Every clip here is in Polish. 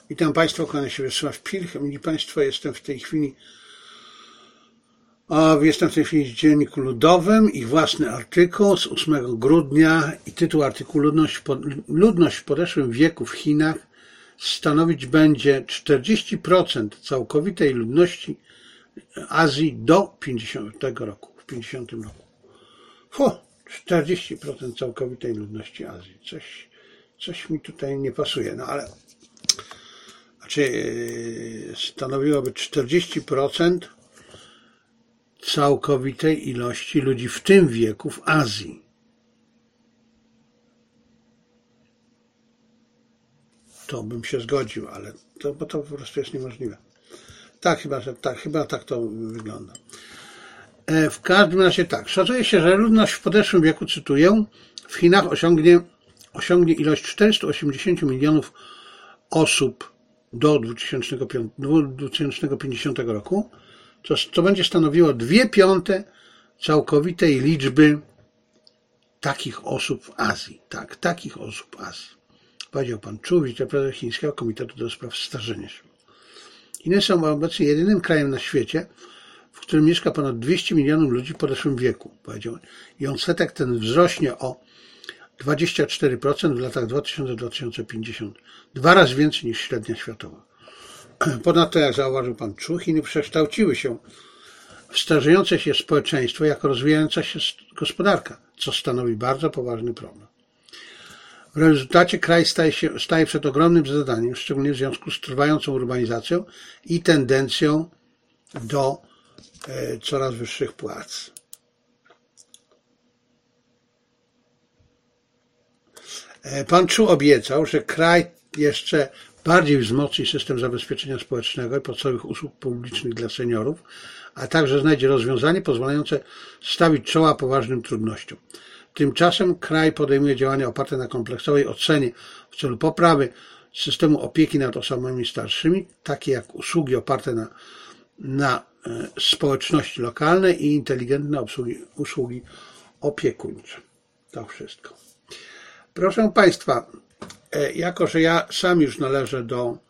Witam Państwa, kłania się Wiesław Pilch. Mili Państwo, jestem w tej chwili w Dzienniku Ludowym i własny artykuł z 8 grudnia i tytuł artykułu Ludność w podeszłym wieku w Chinach stanowić będzie 40% całkowitej ludności Azji do 50 roku. W 50 roku. 40% całkowitej ludności Azji. Coś mi tutaj nie pasuje, no ale stanowiłoby 40% całkowitej ilości ludzi w tym wieku w Azji. To bym się zgodził, ale bo to po prostu jest niemożliwe. Chyba tak to wygląda. W każdym razie tak. Szacuje się, że ludność w podeszłym wieku, cytuję, w Chinach osiągnie ilość 480 milionów osób do 2050 roku, co będzie stanowiło 2/5 całkowitej liczby takich osób w Azji. Tak, takich osób w Azji. Powiedział pan Chu, wiceprezes Chińskiego Komitetu do Spraw Starzenia się. Chiny są obecnie jedynym krajem na świecie, w którym mieszka ponad 200 milionów ludzi w podeszłym wieku, powiedział. I odsetek ten wzrośnie o 24% w latach 2000-2050. 2 razy więcej niż średnia światowa. Ponadto, jak zauważył pan Chu, Chiny przekształciły się w starzejące się społeczeństwo jako rozwijająca się gospodarka, co stanowi bardzo poważny problem. W rezultacie kraj staje przed ogromnym zadaniem, szczególnie w związku z trwającą urbanizacją i tendencją do coraz wyższych płac. Pan Chu obiecał, że kraj jeszcze bardziej wzmocni system zabezpieczenia społecznego i podstawowych usług publicznych dla seniorów, a także znajdzie rozwiązanie pozwalające stawić czoła poważnym trudnościom. Tymczasem kraj podejmuje działania oparte na kompleksowej ocenie w celu poprawy systemu opieki nad osobami starszymi, takie jak usługi oparte na społeczności lokalnej i inteligentne usługi opiekuńcze. To wszystko. Proszę Państwa, jako że ja sam już należę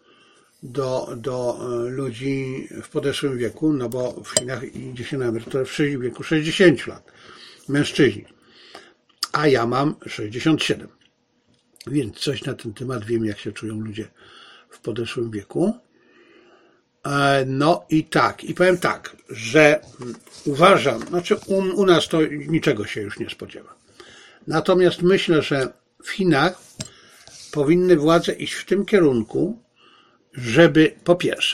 do ludzi w podeszłym wieku, no bo w Chinach idzie się na emeryturę w wieku 60 lat, mężczyźni, a ja mam 67, więc coś na ten temat wiem, jak się czują ludzie w podeszłym wieku. No i tak, i powiem tak, że uważam, u nas to niczego się już nie spodziewa. Natomiast myślę, że w Chinach powinny władze iść w tym kierunku, żeby po pierwsze,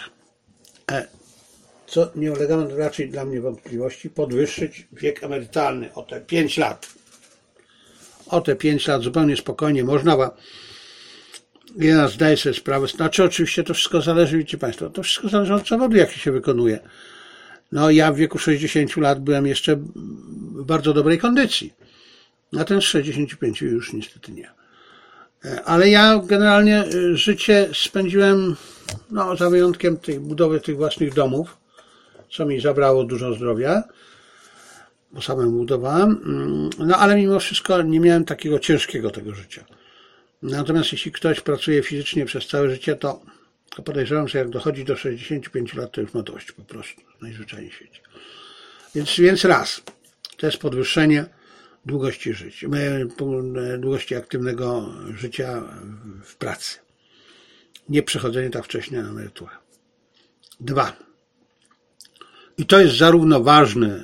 co nie ulega raczej dla mnie wątpliwości, podwyższyć wiek emerytalny o te 5 lat. O te 5 lat zupełnie spokojnie można, bo ja zdaję sobie sprawę, oczywiście to wszystko zależy, wiecie Państwo, to wszystko zależy od zawodu, jaki się wykonuje. No ja w wieku 60 lat byłem jeszcze w bardzo dobrej kondycji. A ten z 65 już niestety nie. Ale ja generalnie życie spędziłem, za wyjątkiem tej budowy tych własnych domów, co mi zabrało dużo zdrowia, bo samemu budowałem, ale mimo wszystko nie miałem takiego ciężkiego tego życia. Natomiast jeśli ktoś pracuje fizycznie przez całe życie, to podejrzewam, że jak dochodzi do 65 lat, to już ma dość po prostu, najzwyczajniej w świecie. Więc raz, to jest podwyższenie długości życia, długości aktywnego życia w pracy. Nie przechodzenie tak wcześnie na emeryturę. 2. I to jest zarówno ważne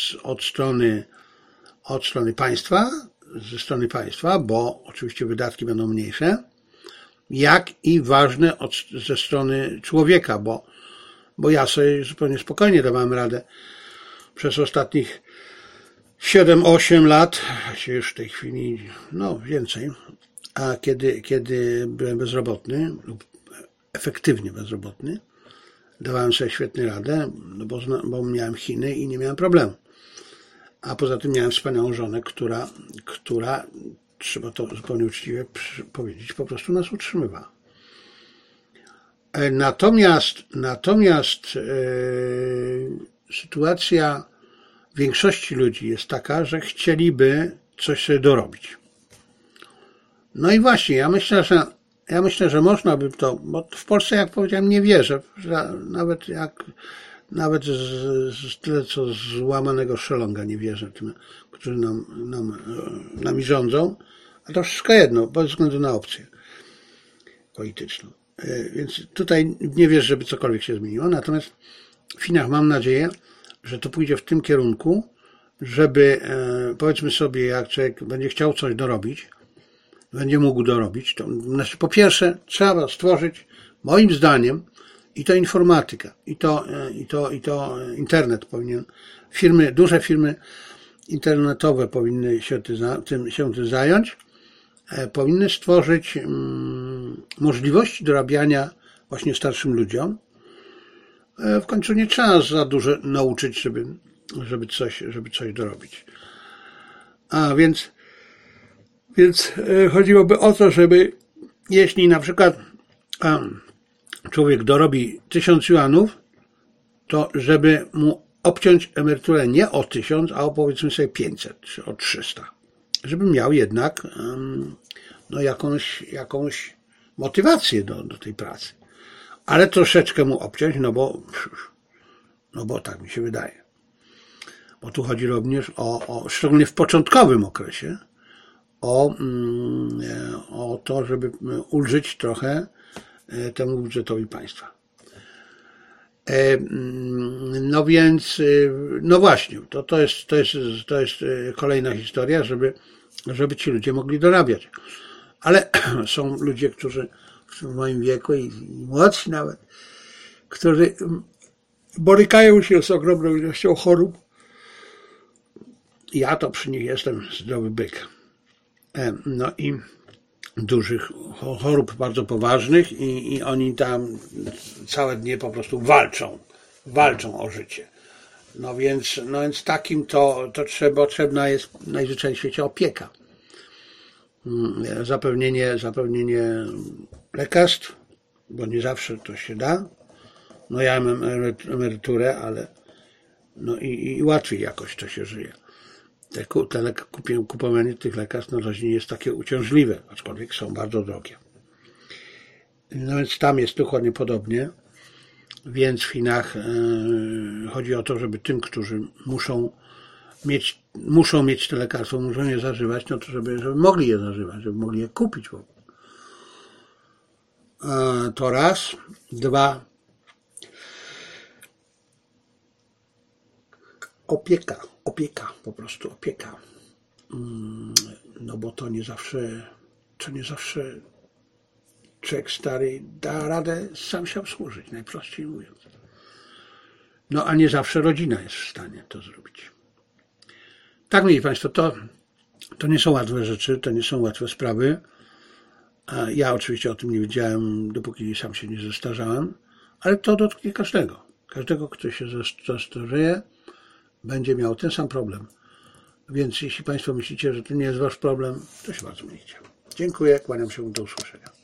od strony państwa, ze strony państwa, bo oczywiście wydatki będą mniejsze, jak i ważne ze strony człowieka, bo ja sobie zupełnie spokojnie dawałem radę przez ostatnich 7-8 lat, się już w tej chwili, więcej, a kiedy byłem bezrobotny lub efektywnie bezrobotny, dawałem sobie świetnie radę, bo miałem Chiny i nie miałem problemu. A poza tym miałem wspaniałą żonę, która trzeba to zupełnie uczciwie powiedzieć, po prostu nas utrzymywała. Natomiast sytuacja większości ludzi jest taka, że chcieliby coś sobie dorobić. No i właśnie, ja myślę, że ja myślę, że można by to, bo w Polsce, jak powiedziałem, nie wierzę, że nawet z tyle co z łamanego szelonga nie wierzę tym, którzy nami rządzą, a to wszystko jedno, bez względu na opcję polityczną. Więc tutaj nie wierzę, żeby cokolwiek się zmieniło, natomiast w Chinach mam nadzieję, że to pójdzie w tym kierunku, żeby, powiedzmy sobie, jak człowiek będzie chciał coś dorobić, będzie mógł dorobić, to znaczy po pierwsze trzeba stworzyć, moim zdaniem, i to informatyka, i to internet powinien, duże firmy internetowe powinny się tym zająć, powinny stworzyć możliwości dorabiania właśnie starszym ludziom. W końcu nie trzeba za dużo nauczyć, żeby coś dorobić. A więc chodziłoby o to, żeby jeśli na przykład człowiek dorobi 1000 juanów, to żeby mu obciąć emeryturę nie o 1000, a o powiedzmy sobie 500 czy o 300. Żeby miał jednak no jakąś motywację do tej pracy. Ale troszeczkę mu obciąć, no bo tak mi się wydaje. Bo tu chodzi również szczególnie w początkowym okresie, o to, żeby ulżyć trochę temu budżetowi państwa. No więc, no właśnie, to jest kolejna historia, żeby ci ludzie mogli dorabiać. Ale są ludzie, którzy w moim wieku i młodsi nawet, którzy borykają się z ogromną ilością chorób. Ja to przy nich jestem zdrowy byk. No i dużych chorób bardzo poważnych i oni tam całe dnie po prostu walczą o życie. No więc takim to potrzebna jest najzwyczajniej w świecie opieka. Zapewnienie lekarstw, bo nie zawsze to się da. No ja mam emeryturę, ale no i łatwiej jakoś to się żyje. Kupowanie tych lekarstw na razie nie jest takie uciążliwe, aczkolwiek są bardzo drogie. No więc tam jest dokładnie podobnie. Więc w Chinach chodzi o to, żeby tym, którzy muszą mieć te lekarstwa, muszą je zażywać, no to żeby mogli je zażywać, żeby mogli je kupić. To raz. Dwa. Opieka, po prostu opieka. No bo to nie zawsze człowiek stary da radę sam się obsłużyć, najprościej mówiąc. No a nie zawsze rodzina jest w stanie to zrobić. Tak, mili Państwo, to nie są łatwe rzeczy, to nie są łatwe sprawy. Ja oczywiście o tym nie wiedziałem, dopóki sam się nie zestarzałem, ale to dotknie każdego. Każdego, kto się zestarzeje, będzie miał ten sam problem. Więc jeśli Państwo myślicie, że to nie jest Wasz problem, to się bardzo mylicie. Dziękuję, kłaniam się, do usłyszenia.